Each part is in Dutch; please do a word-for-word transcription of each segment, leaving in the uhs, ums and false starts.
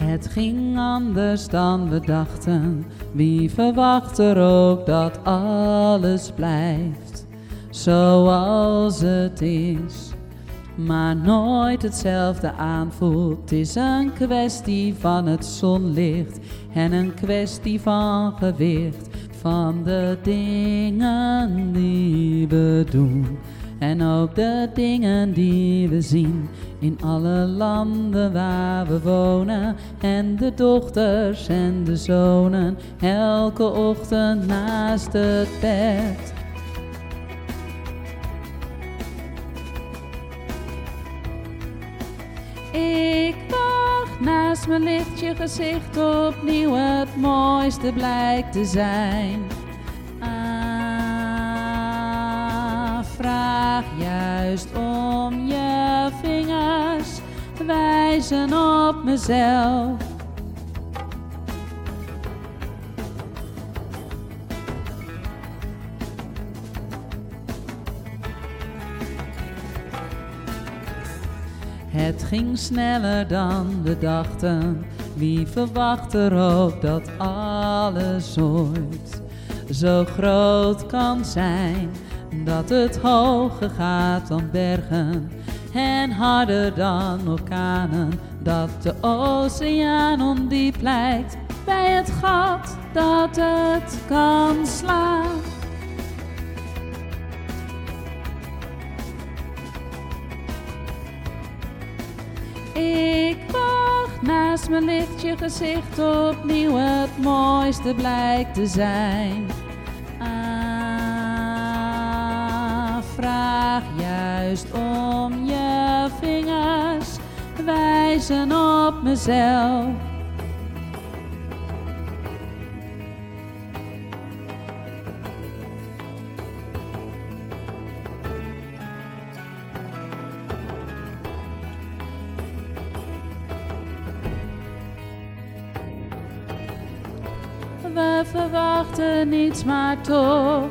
Het ging anders dan we dachten. Wie verwacht er ook dat alles blijft zoals het is, maar nooit hetzelfde aanvoelt. Het is een kwestie van het zonlicht en een kwestie van gewicht van de dingen die we doen. En ook de dingen die we zien in alle landen waar we wonen. En de dochters en de zonen elke ochtend naast het bed. Ik wacht naast mijn lichtje gezicht opnieuw, het mooiste blijkt te zijn. Ah, vraag juist om je vingers, wijzen op mezelf. Het ging sneller dan we dachten. Wie verwacht er ook dat alles ooit zo groot kan zijn, dat het hoger gaat dan bergen en harder dan orkanen, dat de oceaan ondiep lijkt bij het gat dat het kan slaan. Ik wacht naast mijn lichtje gezicht opnieuw, het mooiste blijkt te zijn. Ah, vraag juist om je vingers, wijzen op mezelf. We verwachten niets, maar toch.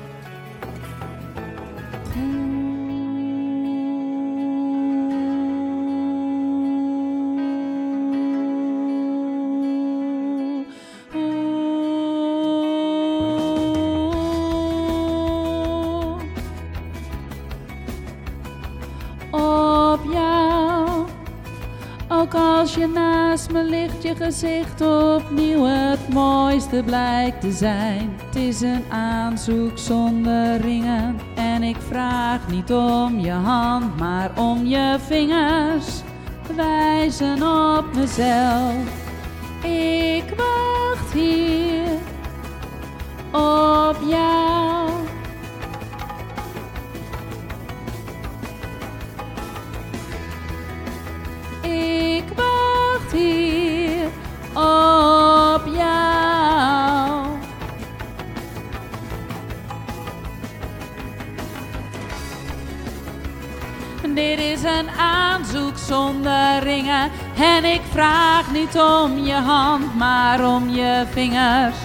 Op jou. Ook als je naast me ligt, je gezicht opnieuw het mooiste blijkt te zijn. Het is een aanzoek zonder ringen en ik vraag niet om je hand, maar om je vingers, wijzen op mezelf. Ik wacht hier op jou. Ik wacht hier op jou. Dit is een aanzoek zonder ringen en ik vraag niet om je hand, maar om je vingers.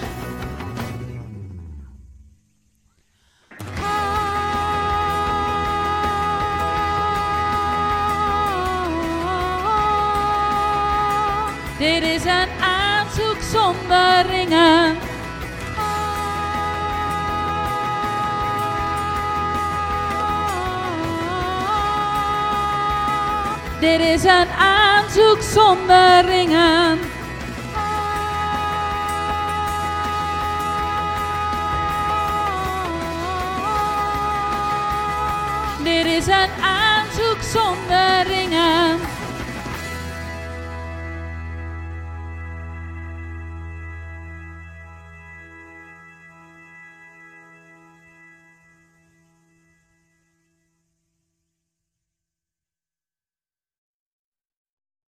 Dit is een aanzoek zonder ringen. Dit is een aanzoek zonder ringen. Dit is een aanzoek zonder ringen.